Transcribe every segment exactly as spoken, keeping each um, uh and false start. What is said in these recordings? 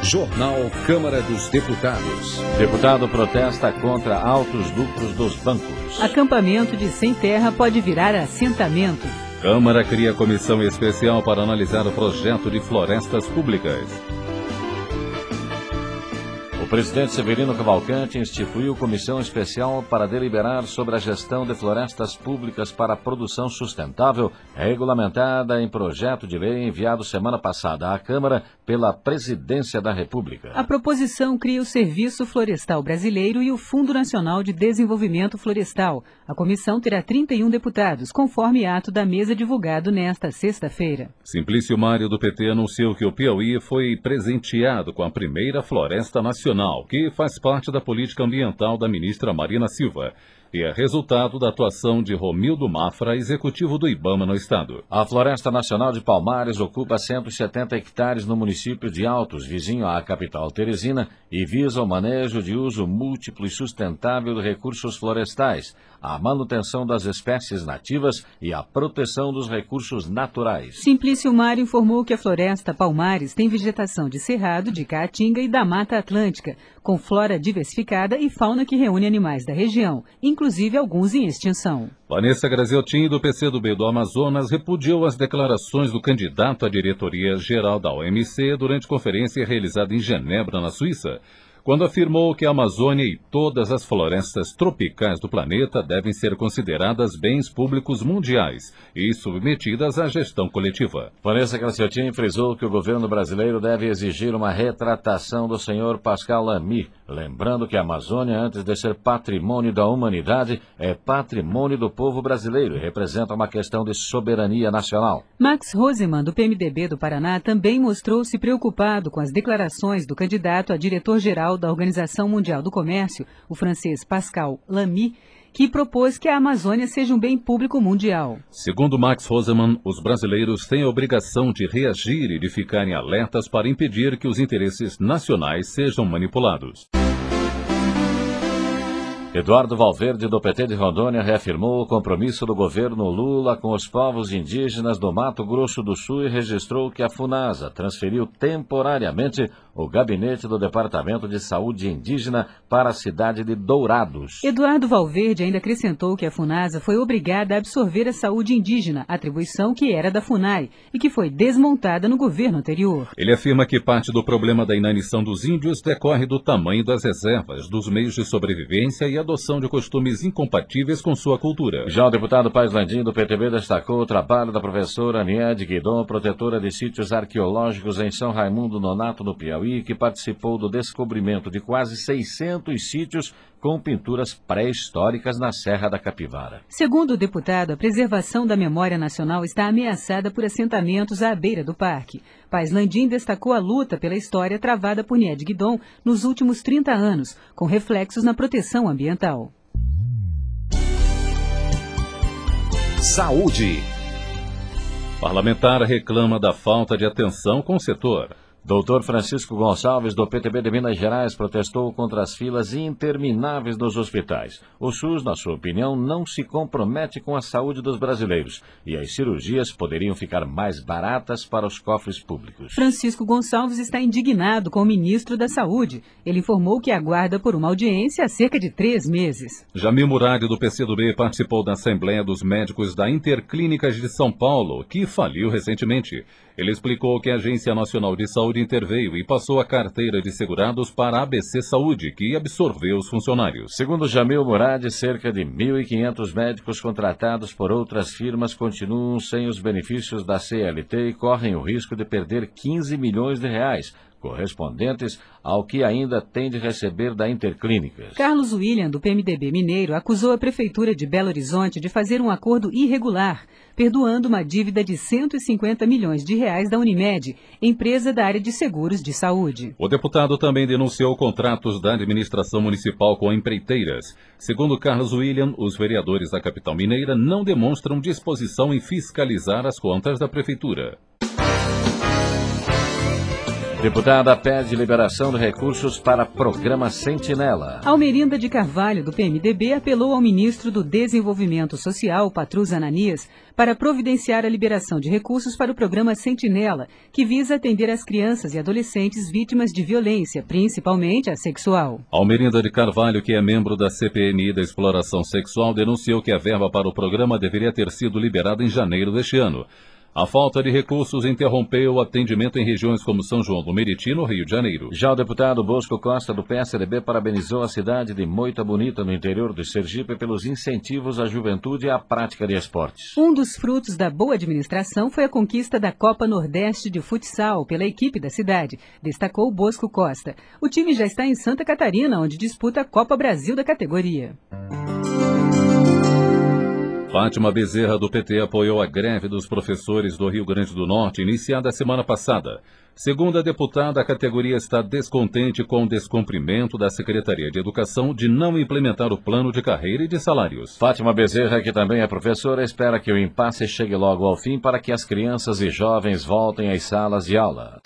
Jornal Câmara dos Deputados. Deputado protesta contra altos lucros dos bancos. Acampamento de sem terra pode virar assentamento. Câmara cria comissão especial para analisar o projeto de florestas públicas. O presidente Severino Cavalcante instituiu comissão especial para deliberar sobre a gestão de florestas públicas para a produção sustentável, regulamentada em projeto de lei enviado semana passada à Câmara pela Presidência da República. A proposição cria o Serviço Florestal Brasileiro e o Fundo Nacional de Desenvolvimento Florestal. A comissão terá trinta e um deputados, conforme ato da mesa divulgado nesta sexta-feira. Simplício Mário, do P T, anunciou que o Piauí foi presenteado com a primeira floresta nacional, que faz parte da política ambiental da ministra Marina Silva e é resultado da atuação de Romildo Mafra, executivo do IBAMA no estado. A Floresta Nacional de Palmares ocupa cento e setenta hectares no município de Altos, vizinho à capital Teresina, e visa o manejo de uso múltiplo e sustentável de recursos florestais, a manutenção das espécies nativas e a proteção dos recursos naturais. Simplício Mário informou que a Floresta Palmares tem vegetação de cerrado, de caatinga e da Mata Atlântica, com flora diversificada e fauna que reúne animais da região, inclusive alguns em extinção. Vanessa Graziotin, do P C do B do Amazonas, repudiou as declarações do candidato à diretoria-geral da O M C durante conferência realizada em Genebra, na Suíça, quando afirmou que a Amazônia e todas as florestas tropicais do planeta devem ser consideradas bens públicos mundiais e submetidas à gestão coletiva. Vanessa Graziotin frisou que o governo brasileiro deve exigir uma retratação do senhor Pascal Lamy, lembrando que a Amazônia, antes de ser patrimônio da humanidade, é patrimônio do povo brasileiro e representa uma questão de soberania nacional. Max Rosemann, do P M D B do Paraná, também mostrou-se preocupado com as declarações do candidato a diretor-geral da Organização Mundial do Comércio, o francês Pascal Lamy, que propôs que a Amazônia seja um bem público mundial. Segundo Max Rosemann, os brasileiros têm a obrigação de reagir e de ficarem alertas para impedir que os interesses nacionais sejam manipulados. Eduardo Valverde, do P T de Rondônia, reafirmou o compromisso do governo Lula com os povos indígenas do Mato Grosso do Sul e registrou que a FUNASA transferiu temporariamente o gabinete do Departamento de Saúde Indígena para a cidade de Dourados. Eduardo Valverde ainda acrescentou que a FUNASA foi obrigada a absorver a saúde indígena, atribuição que era da FUNAI e que foi desmontada no governo anterior. Ele afirma que parte do problema da inanição dos índios decorre do tamanho das reservas, dos meios de sobrevivência e a adoção de costumes incompatíveis com sua cultura. Já o deputado Paz Landim, do P T B, destacou o trabalho da professora Aniede Guidon, protetora de sítios arqueológicos em São Raimundo Nonato, no Piauí, que participou do descobrimento de quase seiscentos sítios com pinturas pré-históricas na Serra da Capivara. Segundo o deputado, a preservação da memória nacional está ameaçada por assentamentos à beira do parque. Paz Landim destacou a luta pela história travada por Niede Guidon nos últimos trinta anos, com reflexos na proteção ambiental. Saúde. Parlamentar reclama da falta de atenção com o setor. Doutor Francisco Gonçalves, do P T B de Minas Gerais, protestou contra as filas intermináveis nos hospitais. O SUS, na sua opinião, não se compromete com a saúde dos brasileiros e as cirurgias poderiam ficar mais baratas para os cofres públicos. Francisco Gonçalves está indignado com o ministro da Saúde. Ele informou que aguarda por uma audiência há cerca de três meses. Jamil Murad, do P C do B, participou da Assembleia dos Médicos da Interclínicas de São Paulo, que faliu recentemente. Ele explicou que a Agência Nacional de Saúde interveio e passou a carteira de segurados para a A B C Saúde, que absorveu os funcionários. Segundo Jamil Murad, cerca de mil e quinhentos médicos contratados por outras firmas continuam sem os benefícios da C L T e correm o risco de perder quinze milhões de reais, correspondentes ao que ainda tem de receber da Interclínicas. Carlos William, do P M D B Mineiro, acusou a Prefeitura de Belo Horizonte de fazer um acordo irregular, perdoando uma dívida de cento e cinquenta milhões de reais da Unimed, empresa da área de seguros de saúde. O deputado também denunciou contratos da administração municipal com empreiteiras. Segundo Carlos William, os vereadores da capital mineira não demonstram disposição em fiscalizar as contas da Prefeitura. Deputada pede liberação de recursos para programa Sentinela. Almerinda de Carvalho, do P M D B, apelou ao ministro do Desenvolvimento Social, Patrus Ananias, para providenciar a liberação de recursos para o programa Sentinela, que visa atender as crianças e adolescentes vítimas de violência, principalmente a sexual. Almerinda de Carvalho, que é membro da C P M I da exploração sexual, denunciou que a verba para o programa deveria ter sido liberada em janeiro deste ano. A falta de recursos interrompeu o atendimento em regiões como São João do Meriti, no Rio de Janeiro. Já o deputado Bosco Costa, do P S D B, parabenizou a cidade de Moita Bonita, no interior de Sergipe, pelos incentivos à juventude e à prática de esportes. Um dos frutos da boa administração foi a conquista da Copa Nordeste de Futsal pela equipe da cidade, destacou Bosco Costa. O time já está em Santa Catarina, onde disputa a Copa Brasil da categoria. Fátima Bezerra, do P T, apoiou a greve dos professores do Rio Grande do Norte, iniciada a semana passada. Segundo a deputada, a categoria está descontente com o descumprimento da Secretaria de Educação de não implementar o plano de carreira e de salários. Fátima Bezerra, que também é professora, espera que o impasse chegue logo ao fim para que as crianças e jovens voltem às salas de aula.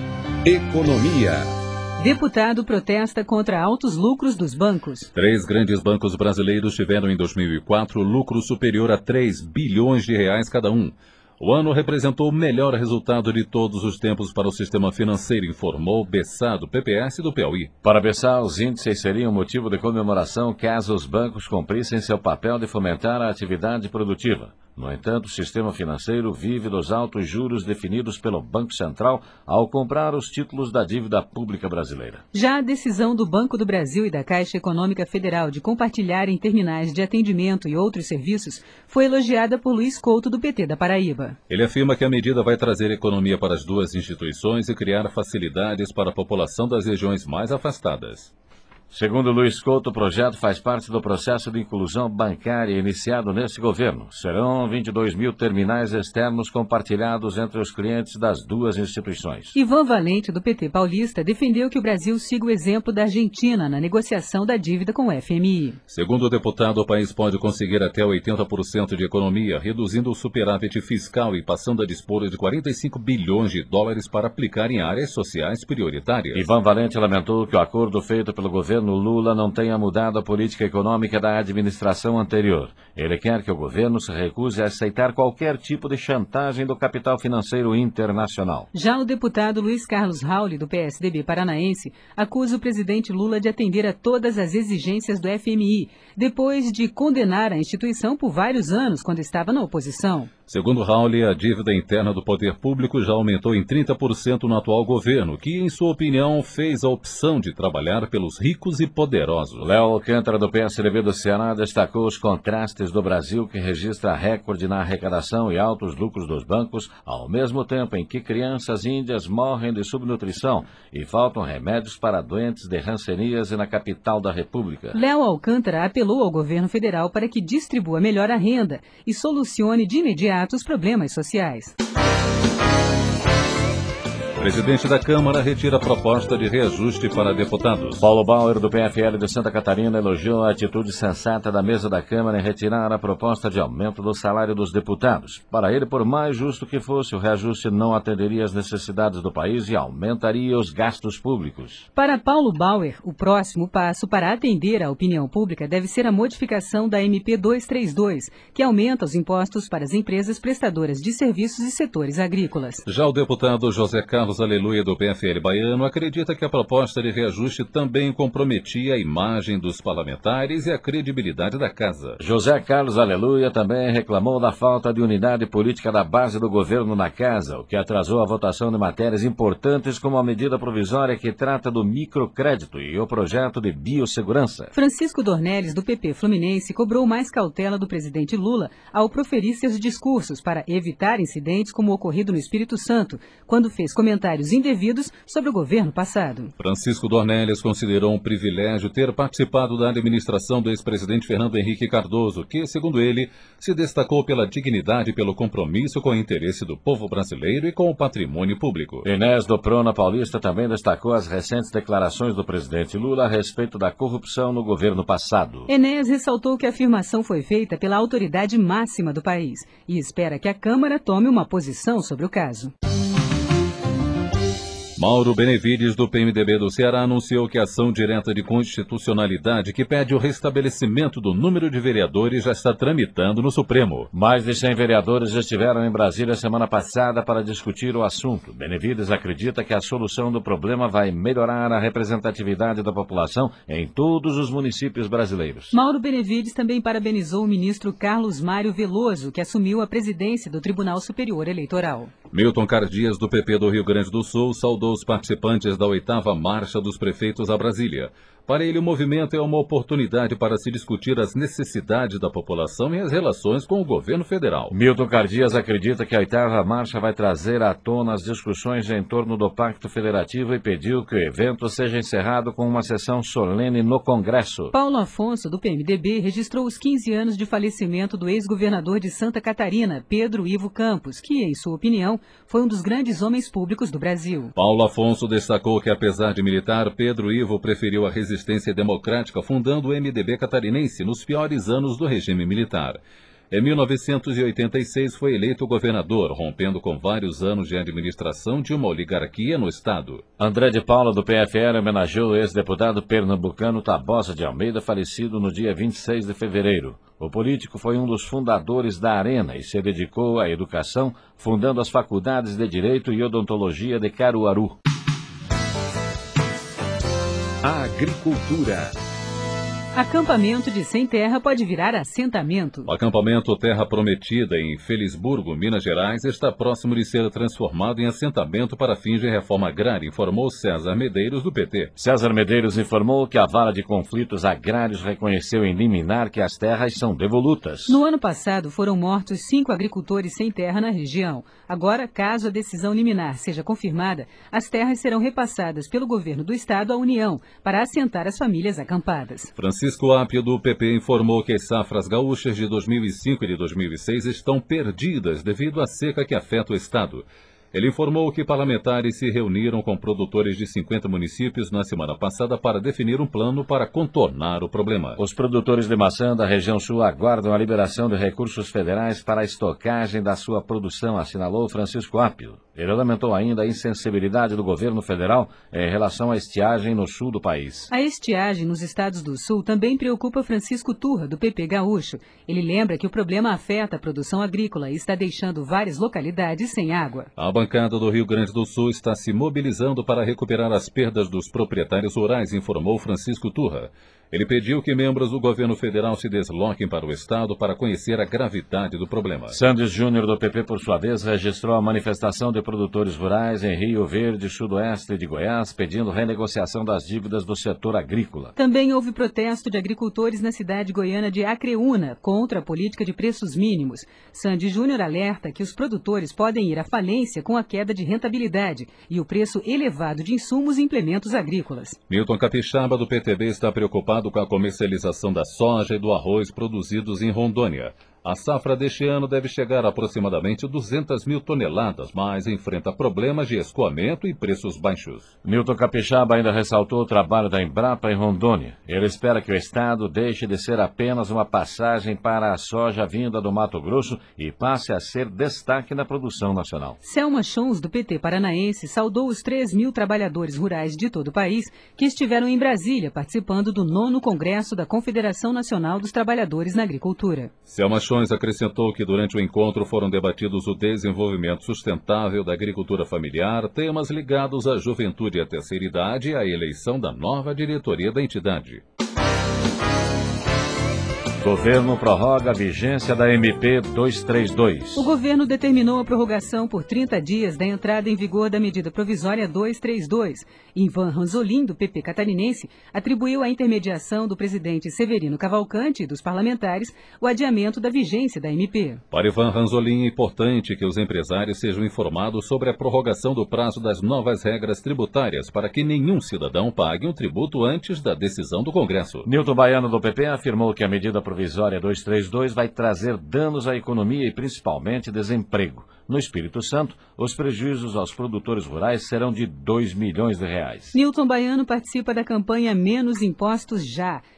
Economia. Deputado protesta contra altos lucros dos bancos. Três grandes bancos brasileiros tiveram em dois mil e quatro lucro superior a três bilhões de reais cada um. O ano representou o melhor resultado de todos os tempos para o sistema financeiro, informou Bessá, do P P S do Piauí. Para Bessá, os índices seriam motivo de comemoração caso os bancos cumprissem seu papel de fomentar a atividade produtiva. No entanto, o sistema financeiro vive dos altos juros definidos pelo Banco Central ao comprar os títulos da dívida pública brasileira. Já a decisão do Banco do Brasil e da Caixa Econômica Federal de compartilharem terminais de atendimento e outros serviços foi elogiada por Luiz Couto, do P T da Paraíba. Ele afirma que a medida vai trazer economia para as duas instituições e criar facilidades para a população das regiões mais afastadas. Segundo Luiz Couto, o projeto faz parte do processo de inclusão bancária iniciado neste governo. Serão vinte e dois mil terminais externos compartilhados entre os clientes das duas instituições. Ivan Valente, do P T paulista, defendeu que o Brasil siga o exemplo da Argentina na negociação da dívida com o F M I. Segundo o deputado, o país pode conseguir até oitenta por cento de economia, reduzindo o superávit fiscal e passando a dispor de quarenta e cinco bilhões de dólares para aplicar em áreas sociais prioritárias. Ivan Valente lamentou que o acordo feito pelo governo Lula não tenha mudado a política econômica da administração anterior. Ele quer que o governo se recuse a aceitar qualquer tipo de chantagem do capital financeiro internacional. Já o deputado Luiz Carlos Rauli, do P S D B paranaense, acusa o presidente Lula de atender a todas as exigências do F M I, depois de condenar a instituição por vários anos quando estava na oposição. Segundo Rauli, a dívida interna do poder público já aumentou em trinta por cento no atual governo, que, em sua opinião, fez a opção de trabalhar pelos ricos e poderosos. Léo Alcântara, do P S D B do Ceará, destacou os contrastes do Brasil, que registra recorde na arrecadação e altos lucros dos bancos, ao mesmo tempo em que crianças índias morrem de subnutrição e faltam remédios para doentes de hanseníase na capital da República. Léo Alcântara apelou ao governo federal para que distribua melhor a renda e solucione de imediato os problemas sociais. Presidente da Câmara retira a proposta de reajuste para deputados. Paulo Bauer, do P F L de Santa Catarina, elogiou a atitude sensata da mesa da Câmara em retirar a proposta de aumento do salário dos deputados. Para ele, por mais justo que fosse, o reajuste não atenderia às necessidades do país e aumentaria os gastos públicos. Para Paulo Bauer, o próximo passo para atender à opinião pública deve ser a modificação da M P duzentos e trinta e dois, que aumenta os impostos para as empresas prestadoras de serviços e setores agrícolas. Já o deputado José Carlos Aleluia, do P F L baiano, acredita que a proposta de reajuste também comprometia a imagem dos parlamentares e a credibilidade da casa. José Carlos Aleluia também reclamou da falta de unidade política da base do governo na casa, o que atrasou a votação de matérias importantes como a medida provisória que trata do microcrédito e o projeto de biossegurança. Francisco Dornelles, do P P Fluminense, cobrou mais cautela do presidente Lula ao proferir seus discursos para evitar incidentes como o ocorrido no Espírito Santo, quando fez comentários indevidos sobre o governo passado. Francisco Dornelles considerou um privilégio ter participado da administração do ex-presidente Fernando Henrique Cardoso, que, segundo ele, se destacou pela dignidade e pelo compromisso com o interesse do povo brasileiro e com o patrimônio público. Inés do Prona Paulista também destacou as recentes declarações do presidente Lula a respeito da corrupção no governo passado. Inés ressaltou que a afirmação foi feita pela autoridade máxima do país e espera que a Câmara tome uma posição sobre o caso. Mauro Benevides, do P M D B do Ceará, anunciou que a ação direta de constitucionalidade que pede o restabelecimento do número de vereadores já está tramitando no Supremo. Mais de cem vereadores estiveram em Brasília semana passada para discutir o assunto. Benevides acredita que a solução do problema vai melhorar a representatividade da população em todos os municípios brasileiros. Mauro Benevides também parabenizou o ministro Carlos Mário Veloso, que assumiu a presidência do Tribunal Superior Eleitoral. Milton Cardias, do P P do Rio Grande do Sul, saudou os participantes da oitava Marcha dos Prefeitos a Brasília. Para ele, o movimento é uma oportunidade para se discutir as necessidades da população e as relações com o governo federal. Milton Cardias acredita que a oitava marcha vai trazer à tona as discussões em torno do Pacto Federativo e pediu que o evento seja encerrado com uma sessão solene no Congresso. Paulo Afonso, do P M D B, registrou os quinze anos de falecimento do ex-governador de Santa Catarina, Pedro Ivo Campos, que, em sua opinião, foi um dos grandes homens públicos do Brasil. Paulo Afonso destacou que, apesar de militar, Pedro Ivo preferiu a resistência Resistência Democrática, fundando o M D B catarinense nos piores anos do regime militar. Em mil novecentos e oitenta e seis foi eleito governador, rompendo com vários anos de administração de uma oligarquia no estado. André de Paula, do P F L, homenageou o ex-deputado pernambucano Tabosa de Almeida, falecido no dia vinte e seis de fevereiro. O político foi um dos fundadores da Arena e se dedicou à educação, fundando as faculdades de Direito e Odontologia de Caruaru. Agricultura. Acampamento de sem terra pode virar assentamento. O acampamento Terra Prometida, em Felisburgo, Minas Gerais, está próximo de ser transformado em assentamento para fins de reforma agrária, informou César Medeiros, do P T. César Medeiros informou que a Vara de Conflitos Agrários reconheceu em liminar que as terras são devolutas. No ano passado, foram mortos cinco agricultores sem terra na região. Agora, caso a decisão liminar seja confirmada, as terras serão repassadas pelo governo do estado à União para assentar as famílias acampadas. Francisco Apio, do P P, informou que as safras gaúchas de dois mil e cinco e de dois mil e seis estão perdidas devido à seca que afeta o estado. Ele informou que parlamentares se reuniram com produtores de cinquenta municípios na semana passada para definir um plano para contornar o problema. Os produtores de maçã da região sul aguardam a liberação de recursos federais para a estocagem da sua produção, assinalou Francisco Apio. Ele lamentou ainda a insensibilidade do governo federal em relação à estiagem no sul do país. A estiagem nos estados do sul também preocupa Francisco Turra, do P P Gaúcho. Ele lembra que o problema afeta a produção agrícola e está deixando várias localidades sem água. A bancada do Rio Grande do Sul está se mobilizando para recuperar as perdas dos proprietários rurais, informou Francisco Turra. Ele pediu que membros do governo federal se desloquem para o estado para conhecer a gravidade do problema. Sandes Júnior, do P P, por sua vez, registrou a manifestação de produtores rurais em Rio Verde, sudoeste de Goiás, pedindo renegociação das dívidas do setor agrícola. Também houve protesto de agricultores na cidade goiana de Acreúna contra a política de preços mínimos. Sandes Júnior alerta que os produtores podem ir à falência com a queda de rentabilidade e o preço elevado de insumos e implementos agrícolas. Milton Capixaba, do P T B, está preocupado com a comercialização da soja e do arroz produzidos em Rondônia. A safra deste ano deve chegar a aproximadamente duzentas mil toneladas, mas enfrenta problemas de escoamento e preços baixos. Milton Capixaba ainda ressaltou o trabalho da Embrapa em Rondônia. Ele espera que o estado deixe de ser apenas uma passagem para a soja vinda do Mato Grosso e passe a ser destaque na produção nacional. Selma Chons, do P T paranaense, saudou os três mil trabalhadores rurais de todo o país que estiveram em Brasília participando do nono Congresso da Confederação Nacional dos Trabalhadores na Agricultura. Selma Chons acrescentou que durante o encontro foram debatidos o desenvolvimento sustentável da agricultura familiar, temas ligados à juventude e à terceira idade e à eleição da nova diretoria da entidade. Governo prorroga a vigência da M P duzentos e trinta e dois. O governo determinou a prorrogação por trinta dias da entrada em vigor da medida provisória duzentos e trinta e dois. Ivan Ranzolin, do P P catarinense, atribuiu à intermediação do presidente Severino Cavalcante e dos parlamentares o adiamento da vigência da M P. Para Ivan Ranzolin, é importante que os empresários sejam informados sobre a prorrogação do prazo das novas regras tributárias para que nenhum cidadão pague um tributo antes da decisão do Congresso. Nilton Baiano, do P P, afirmou que a medida provisória duzentos e trinta e dois vai trazer danos à economia e principalmente desemprego. No Espírito Santo, os prejuízos aos produtores rurais serão de dois milhões de reais. Nilton Baiano participa da campanha Menos Impostos Já,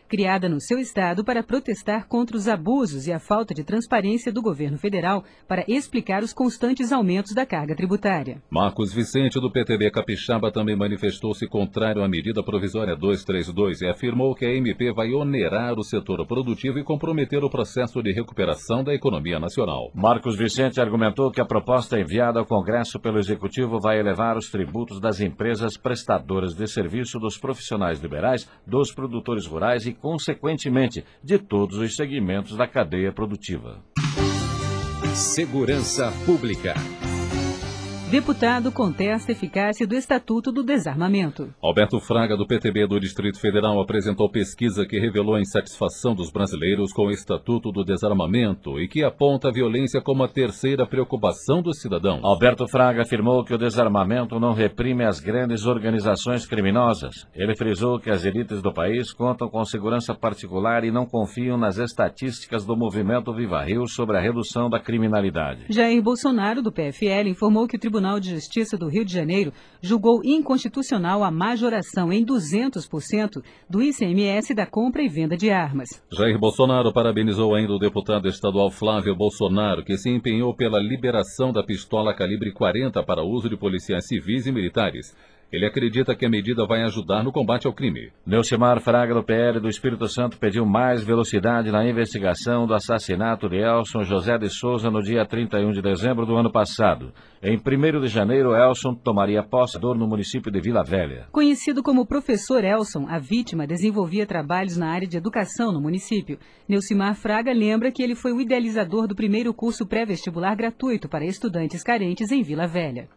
criada no seu estado para protestar contra os abusos e a falta de transparência do governo federal para explicar os constantes aumentos da carga tributária. Marcos Vicente, do P T B Capixaba, também manifestou-se contrário à medida provisória duzentos e trinta e dois e afirmou que a M P vai onerar o setor produtivo e comprometer o processo de recuperação da economia nacional. Marcos Vicente argumentou que a proposta enviada ao Congresso pelo Executivo vai elevar os tributos das empresas prestadoras de serviço, dos profissionais liberais, dos produtores rurais e, consequentemente, de todos os segmentos da cadeia produtiva. Segurança Pública. Deputado contesta a eficácia do Estatuto do Desarmamento. Alberto Fraga, do P T B do Distrito Federal, apresentou pesquisa que revelou a insatisfação dos brasileiros com o Estatuto do Desarmamento e que aponta a violência como a terceira preocupação dos cidadãos. Alberto Fraga afirmou que o desarmamento não reprime as grandes organizações criminosas. Ele frisou que as elites do país contam com segurança particular e não confiam nas estatísticas do movimento Viva Rio sobre a redução da criminalidade. Jair Bolsonaro, do P F L, informou que o Tribunal de Justiça do Rio de Janeiro julgou inconstitucional a majoração em duzentos por cento do I C M S da compra e venda de armas. Jair Bolsonaro parabenizou ainda o deputado estadual Flávio Bolsonaro, que se empenhou pela liberação da pistola calibre quarenta para uso de policiais civis e militares. Ele acredita que a medida vai ajudar no combate ao crime. Neucimar Fraga, do P L do Espírito Santo, pediu mais velocidade na investigação do assassinato de Elson José de Souza no dia trinta e um de dezembro do ano passado. Em primeiro de janeiro, Elson tomaria posse no município de Vila Velha. Conhecido como Professor Elson, a vítima desenvolvia trabalhos na área de educação no município. Neucimar Fraga lembra que ele foi o idealizador do primeiro curso pré-vestibular gratuito para estudantes carentes em Vila Velha.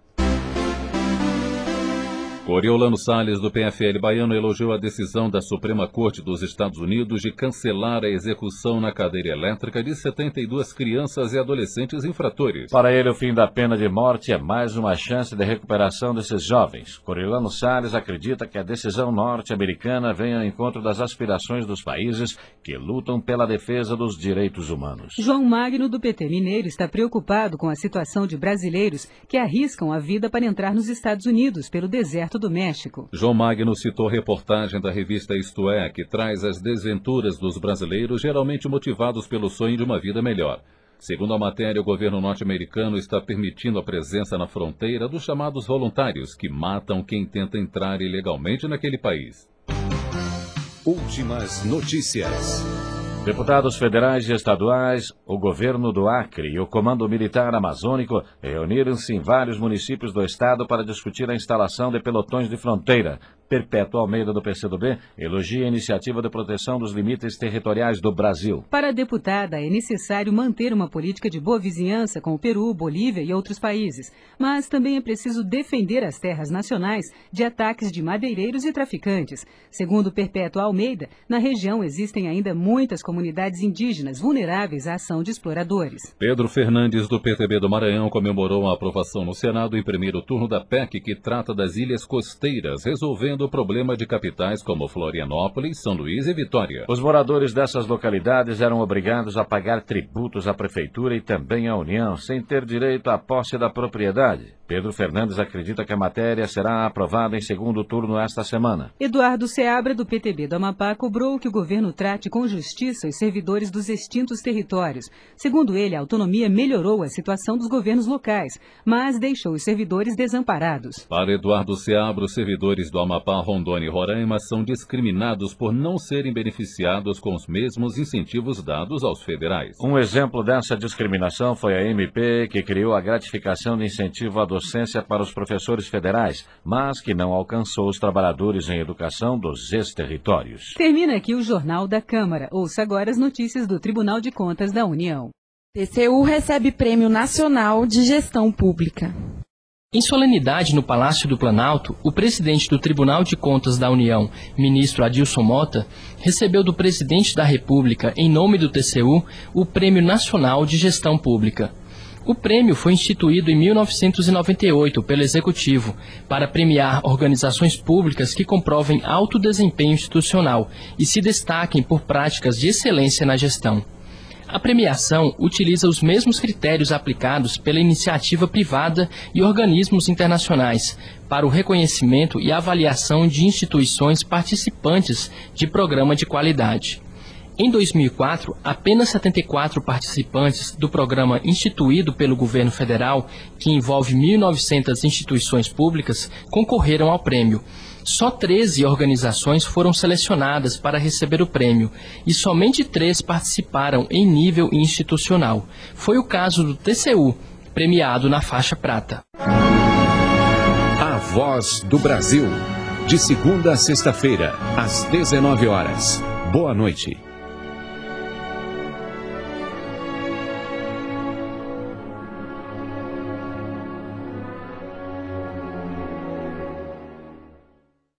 Coriolano Salles, do P F L baiano, elogiou a decisão da Suprema Corte dos Estados Unidos de cancelar a execução na cadeira elétrica de setenta e duas crianças e adolescentes infratores. Para ele, o fim da pena de morte é mais uma chance de recuperação desses jovens. Coriolano Salles acredita que a decisão norte-americana vem ao encontro das aspirações dos países que lutam pela defesa dos direitos humanos. João Magno, do P T Mineiro, está preocupado com a situação de brasileiros que arriscam a vida para entrar nos Estados Unidos pelo deserto do México. João Magno citou reportagem da revista Isto É, que traz as desventuras dos brasileiros, geralmente motivados pelo sonho de uma vida melhor. Segundo a matéria, o governo norte-americano está permitindo a presença na fronteira dos chamados voluntários, que matam quem tenta entrar ilegalmente naquele país. Últimas notícias. Deputados federais e estaduais, o governo do Acre e o Comando Militar Amazônico reuniram-se em vários municípios do estado para discutir a instalação de pelotões de fronteira. Perpétua Almeida, do P C do B, elogia a iniciativa de proteção dos limites territoriais do Brasil. Para a deputada, é necessário manter uma política de boa vizinhança com o Peru, Bolívia e outros países. Mas também é preciso defender as terras nacionais de ataques de madeireiros e traficantes. Segundo Perpétua Almeida, na região existem ainda muitas comunidades indígenas vulneráveis à ação de exploradores. Pedro Fernandes, do P T B do Maranhão, comemorou a aprovação no Senado em primeiro turno da P E C, que trata das ilhas costeiras, resolvendo o problema de capitais como Florianópolis, São Luís e Vitória. Os moradores dessas localidades eram obrigados a pagar tributos à Prefeitura e também à União, sem ter direito à posse da propriedade. Pedro Fernandes acredita que a matéria será aprovada em segundo turno esta semana. Eduardo Seabra, do P T B do Amapá, cobrou que o governo trate com justiça os servidores dos extintos territórios. Segundo ele, a autonomia melhorou a situação dos governos locais, mas deixou os servidores desamparados. Para Eduardo Seabra, os servidores do Amapá, Rondônia e Roraima são discriminados por não serem beneficiados com os mesmos incentivos dados aos federais. Um exemplo dessa discriminação foi a M P, que criou a gratificação de incentivo à docência para os professores federais, mas que não alcançou os trabalhadores em educação dos ex-territórios. Termina aqui o Jornal da Câmara. Ouça agora as notícias do Tribunal de Contas da União. T C U recebe Prêmio Nacional de Gestão Pública. Em solenidade no Palácio do Planalto, o presidente do Tribunal de Contas da União, ministro Adilson Mota, recebeu do presidente da República, em nome do T C U, o Prêmio Nacional de Gestão Pública. O prêmio foi instituído em mil novecentos e noventa e oito pelo Executivo para premiar organizações públicas que comprovem alto desempenho institucional e se destaquem por práticas de excelência na gestão. A premiação utiliza os mesmos critérios aplicados pela iniciativa privada e organismos internacionais para o reconhecimento e avaliação de instituições participantes de programa de qualidade. Em dois mil e quatro, apenas setenta e quatro participantes do programa instituído pelo governo federal, que envolve mil e novecentas instituições públicas, concorreram ao prêmio. Só treze organizações foram selecionadas para receber o prêmio e somente três participaram em nível institucional. Foi o caso do T C U, premiado na faixa prata. A Voz do Brasil, de segunda a sexta-feira, às dezenove horas. Boa noite.